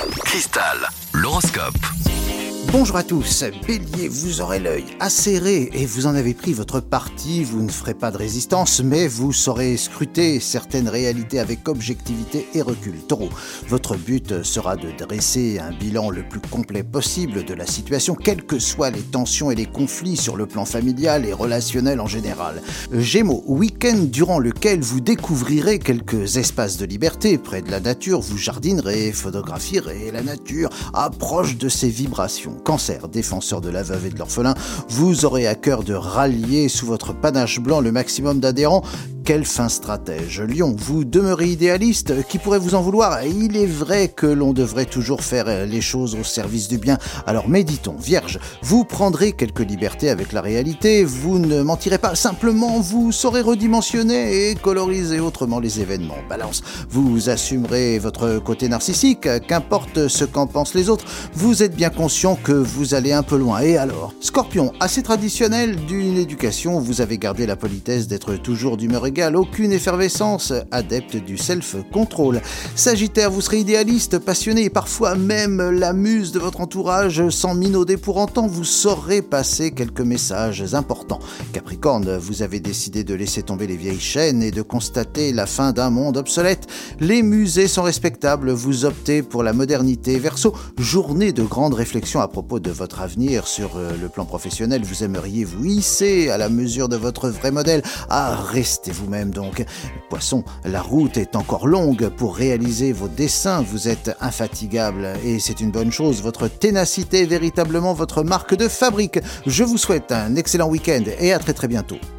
Cristal, l'horoscope. Bonjour à tous, Bélier, vous aurez l'œil acéré et vous en avez pris votre parti, vous ne ferez pas de résistance, mais vous saurez scruter certaines réalités avec objectivité et recul. Taureau, votre but sera de dresser un bilan le plus complet possible de la situation, quelles que soient les tensions et les conflits sur le plan familial et relationnel en général. Gémeaux, week-end durant lequel vous découvrirez quelques espaces de liberté près de la nature, vous jardinerez, photographierez la nature, approche de ses vibrations. Cancer, défenseur de la veuve et de l'orphelin, vous aurez à cœur de rallier sous votre panache blanc le maximum d'adhérents. Quel fin stratège. Lion, vous demeurez idéaliste, qui pourrait vous en vouloir? Il est vrai que l'on devrait toujours faire les choses au service du bien, alors méditons. Vierge, vous prendrez quelques libertés avec la réalité, vous ne mentirez pas, simplement vous saurez redimensionner et coloriser autrement les événements. Balance, vous assumerez votre côté narcissique, qu'importe ce qu'en pensent les autres, vous êtes bien conscient que vous allez un peu loin. Et alors? Scorpion, assez traditionnel d'une éducation, vous avez gardé la politesse d'être toujours d'humeur égale, aucune effervescence, adepte du self-control. Sagittaire, vous serez idéaliste, passionné et parfois même la muse de votre entourage, sans minauder pour autant, vous saurez passer quelques messages importants. Capricorne, vous avez décidé de laisser tomber les vieilles chaînes et de constater la fin d'un monde obsolète. Les musées sont respectables, vous optez pour la modernité. Verseau, journée de grande réflexion à propos de votre avenir sur le plan professionnel, vous aimeriez vous hisser à la mesure de votre vrai modèle. Restez vous-même donc. Poisson, la route est encore longue pour réaliser vos desseins, vous êtes infatigable et c'est une bonne chose, votre ténacité est véritablement votre marque de fabrique. Je vous souhaite un excellent week-end et à très bientôt.